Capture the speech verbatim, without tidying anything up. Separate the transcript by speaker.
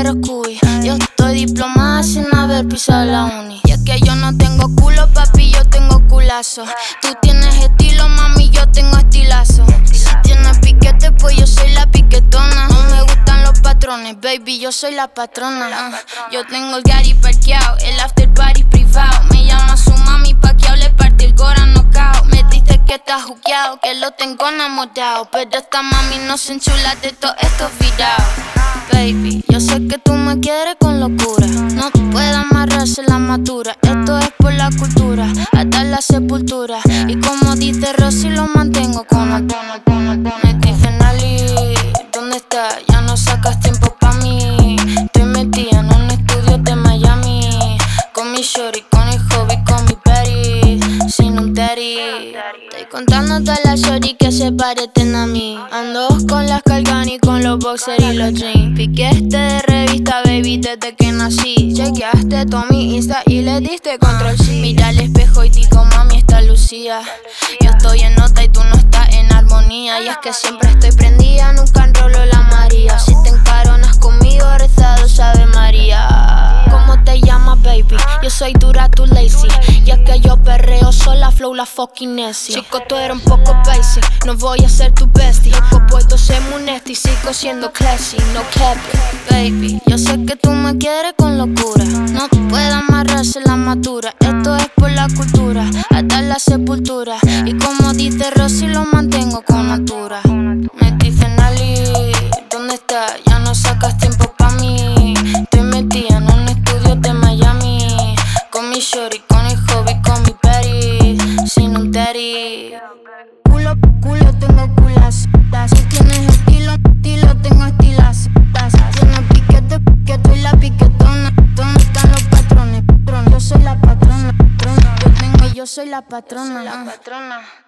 Speaker 1: cero Scooby. Yo estoy diplomada sin haber pisado la uni. Y es que yo no tengo culo, papi, yo tengo culazo. Tú tienes estilo, mami, yo tengo estilazo. Si tienes piquete, pues yo soy la piquetona. No me gustan los patrones, baby, yo soy la patrona. uh. Yo tengo el Gary parqueado, el after party privado. Me llama su mami pa' que hable, parte el cora knockout. Me dice que está juqueado, que lo tengo enamorado. Pero esta mami no se enchula de todos estos virados. Baby, yo sé que tú me quieres con locura. No puede amarrarse la madura. Esto es por la cultura, hasta la sepultura. Y como dice Rosy, lo mantengo con altura. Me dicen Ali, ¿dónde estás? Ya no sacas tiempo pa' mí. Estoy metida en un estudio de Miami, con mi shorty, con el hobby, con mi Betty, sin un daddy. Estoy contando todas las shorty que se parecen a mí. Ando con las Calgani, con los boxers y los jeans. Piquete de revista, baby, desde que nací. Chequeaste todo mi Insta y le diste control sí. Mira al espejo y digo, mami, está lucida. Yo estoy en nota y tú no estás en armonía. Y es que siempre estoy prendida, nunca enrolo la María. Si te encaronas conmigo, rezado sabe María. ¿Cómo te llamas, baby? Yo soy dura, tú lazy. Y es que yo perreo sola, flow la fucking Nessie. Chico, tú eres un poco basic, no voy a ser tu bestie. Loco, puedo ser muy nasty, sigo siendo classy, no cap it. Baby, yo sé que tú me quieres con locura. No puede amarrarse la madura. Esto es por la cultura, hasta la sepultura. Y como dice Rosy, lo mantengo con altura. Me dicen Ali, ¿dónde estás? Ya no sacas tiempo pa' mí. Estoy metida en un estudio de Miami, con mi shorty, con el hobby, con mi Betty, sin un daddy. Culo, culo, tengo culas. Si tienes estilo, estilo, tengo estilas. Tienes piquete, piquete y la piquetona. ¿Dónde están los patrones? Yo soy la patrona. Yo tengo, yo soy la patrona. La patrona.